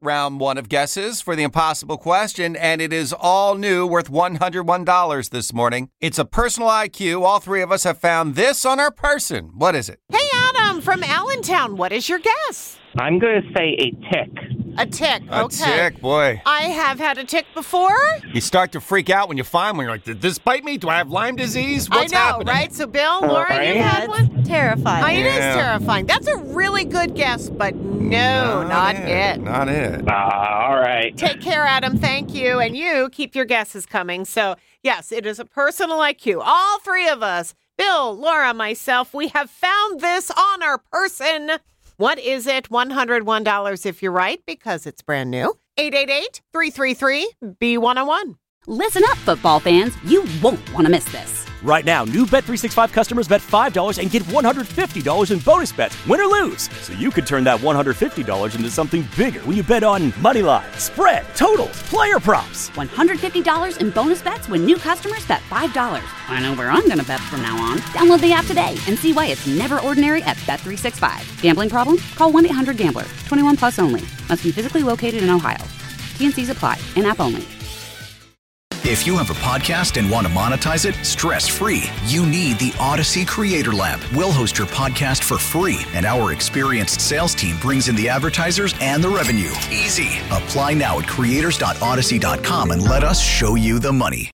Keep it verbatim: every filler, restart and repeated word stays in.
round one of guesses for the impossible question, and it is all new, worth one hundred one dollars this morning. It's a personal I Q. All three of us have found this on our person. What is it? Hey, Adam from Allentown. What is your guess? I'm going to say a tick. A tick. A Okay. tick, boy. I have had a tick before. You start to freak out when you find one. You're like, did this bite me? Do I have Lyme disease? What's I know, happening? right? So, Bill, Laura, Right. you had one? Terrifying. Oh, it is Yeah. terrifying. That's a really good guess, but no, not it. Not it. Uh, all right. Take care, Adam. Thank you. And you keep your guesses coming. So, yes, it is a personal I Q. All three of us, Bill, Laura, myself, we have found this on our person. What is it? one hundred one dollars if you're right, because it's brand new. eight eight eight, three three three, B one oh one. Listen up, football fans. You won't want to miss this. Right now, new Bet three sixty-five customers bet five dollars and get one hundred fifty dollars in bonus bets, win or lose. So you could turn that one hundred fifty dollars into something bigger when you bet on money line, spread, totals, player props. one hundred fifty dollars in bonus bets when new customers bet five dollars. I know where I'm going to bet from now on. Download the app today and see why it's never ordinary at Bet three sixty-five. Gambling problem? Call one eight hundred gambler. twenty-one plus only. Must be physically located in Ohio. T and C's apply. In-app only. If you have a podcast and want to monetize it stress-free, you need the Odyssey Creator Lab. We'll host your podcast for free, and our experienced sales team brings in the advertisers and the revenue. Easy. Apply now at creators dot odyssey dot com and let us show you the money.